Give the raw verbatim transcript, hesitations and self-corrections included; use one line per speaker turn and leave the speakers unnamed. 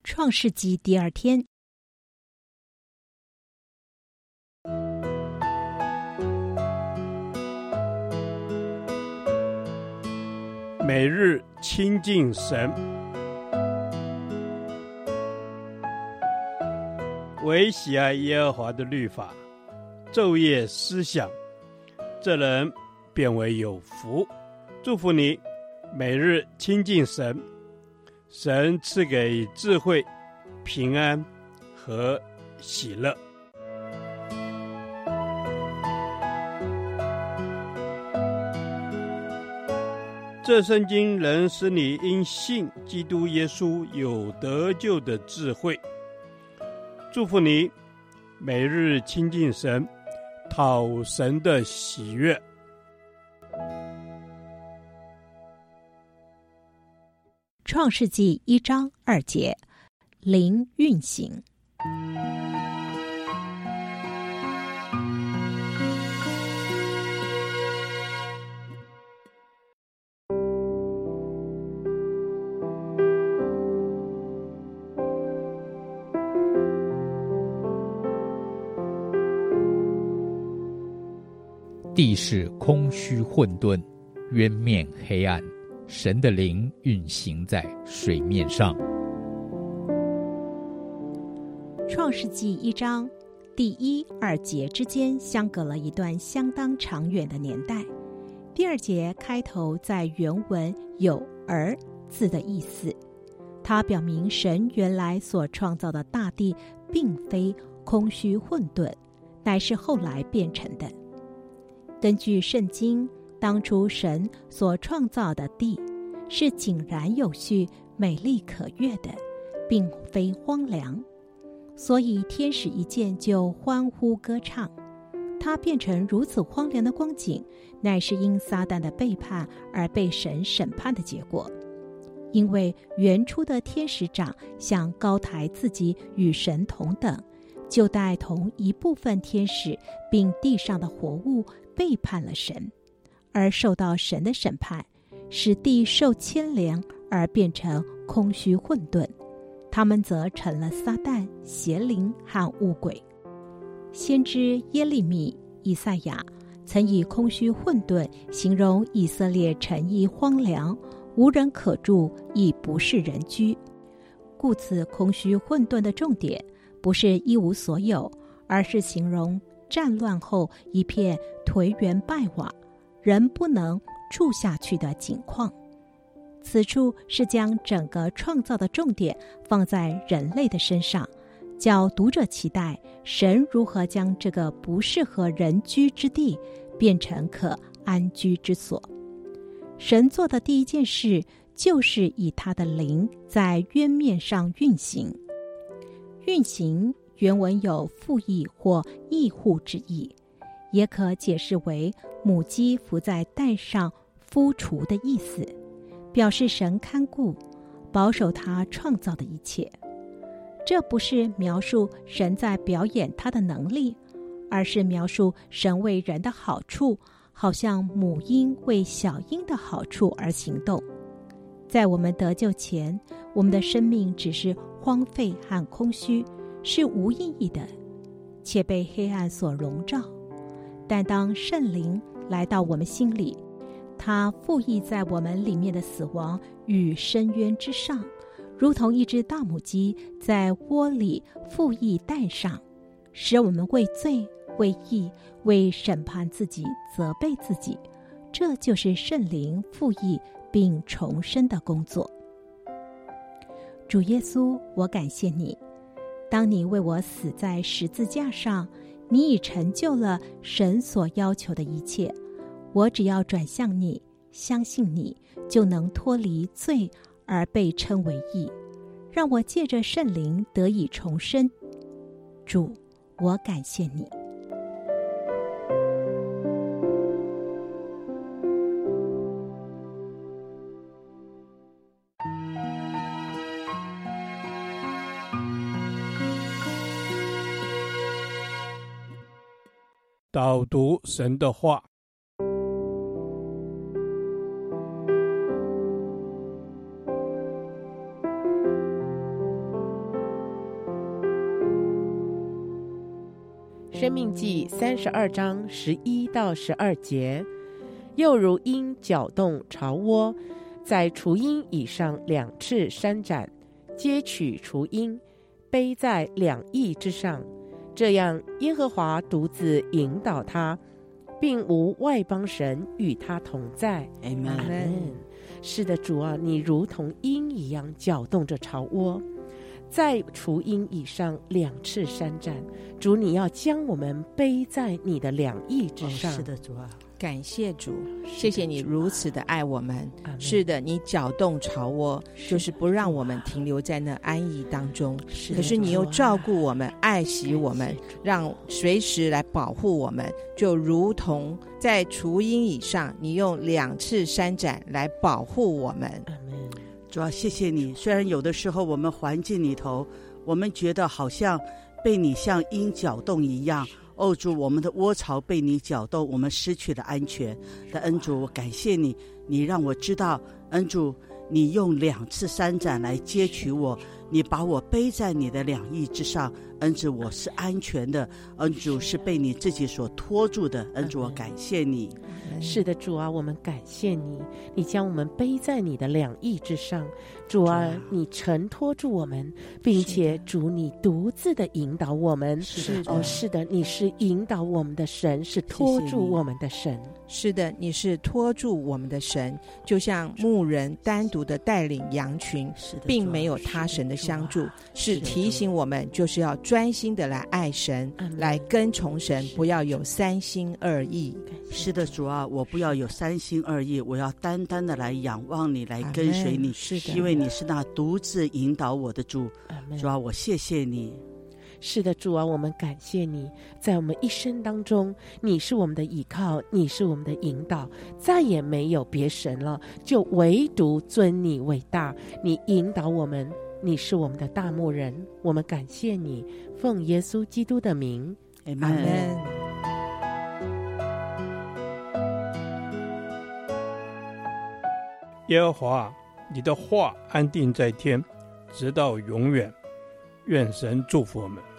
创世纪第二天，
每日亲近神，唯喜爱耶和华的律法，昼夜思想，这人便为有福。祝福你，每日亲近神，神赐给智慧、平安和喜乐。这圣经能使你因信基督耶稣有得救的智慧。祝福你，每日亲近神，讨神的喜悦。
创世纪一章二节，灵运行。
地是空虚混沌，渊面黑暗，神的灵运行在水面上。
创世纪一章第一、二节之间相隔了一段相当长远的年代。第二节开头在原文有儿字的意思，它表明神原来所创造的大地并非空虚混沌，乃是后来变成的。根据圣经，当初神所创造的地是井然有序、美丽可悦的，并非荒凉，所以天使一见就欢呼歌唱。它变成如此荒凉的光景，乃是因撒旦的背叛而被神审判的结果。因为原初的天使长想高抬自己与神同等，就带同一部分天使并地上的活物背叛了神，而受到神的审判，使地受牵连而变成空虚混沌，他们则成了撒旦、邪灵和污鬼。先知耶利米、以赛亚曾以空虚混沌形容以色列城邑荒凉，无人可住，亦不是人居。故此空虚混沌的重点不是一无所有，而是形容战乱后一片颓垣败瓦，人不能住下去的景况。此处是将整个创造的重点放在人类的身上，叫读者期待神如何将这个不适合人居之地变成可安居之所。神做的第一件事就是以他的灵在渊面上运行。运行原文有复议或益护之意，也可解释为母鸡伏在蛋上孵雏的意思，表示神看顾保守他创造的一切。这不是描述神在表演他的能力，而是描述神为人的好处，好像母鹰为小鹰的好处而行动。在我们得救前，我们的生命只是荒废和空虚，是无意义的，且被黑暗所笼罩。但当圣灵来到我们心里，他附议在我们里面的死亡与深渊之上，如同一只大母鸡在窝里附议蛋上，使我们为罪、为义、为审判自己、责备自己。这就是圣灵附议并重生的工作。主耶稣，我感谢你，当你为我死在十字架上，你已成就了神所要求的一切。我只要转向你，相信你，就能脱离罪而被称为义，让我借着圣灵得以重生。主，我感谢你。
导读神的话。
生命记三十二章十一到十二节，又如鹰搅动巢窝，在雏鹰以上两翅扇展，接取雏鹰，背在两翼之上，这样耶和华独自引导他，并无外邦神与他同在。
阿们。
阿们。是的，主啊，你如同鹰一样搅动着巢窝，在雏鹰以上两翅扇展，主，你要将我们背在你的两翼之上。
哦、是的，主啊，
感谢主，谢谢你如此的爱我们。
是
的，你搅动巢窝，就是不让我们停留在那安逸当中，是可是你又照顾我们，爱惜我们，让随时来保护我们，就如同在雏鹰以上，你用两翅扇展来保护我们。
主啊，谢谢你。虽然有的时候我们环境里头，我们觉得好像被你像鹰搅动一样，哦主，我们的窝巢被你搅动，我们失去了安全。但恩主，我感谢你，你让我知道，恩主，你用两次扇展来接取我，你把我背在你的两翼之上。恩主，我是安全的，恩主是被你自己所托住的。恩主，我感谢你。
是的，主啊，我们感谢你，你将我们背在你的两翼之上。主啊，你承托住我们，并且主，你独自的引导我们。
是的，
哦，是的，你是引导我们的神，是托住我们的神。
是的，你是托住我们的神，就像牧人单独的带领羊群，并没有他神的相助，是提醒我们就是要专心的来爱神，来跟从神，不要有三心二意。
是的，主啊，我不要有三心二意，我要单单的来仰望你，来跟随你。
是的，
因为你是那独自引导我的主。主啊，我谢谢你。
是的，主啊，我们感谢你，在我们一生当中，你是我们的依靠，你是我们的引导，再也没有别神了，就唯独尊你为大。你引导我们，你是我们的大牧人，我们感谢你，奉耶稣基督的名，
阿们。
阿们。
耶和华，你的话安定在天，直到永远。愿神祝福我们。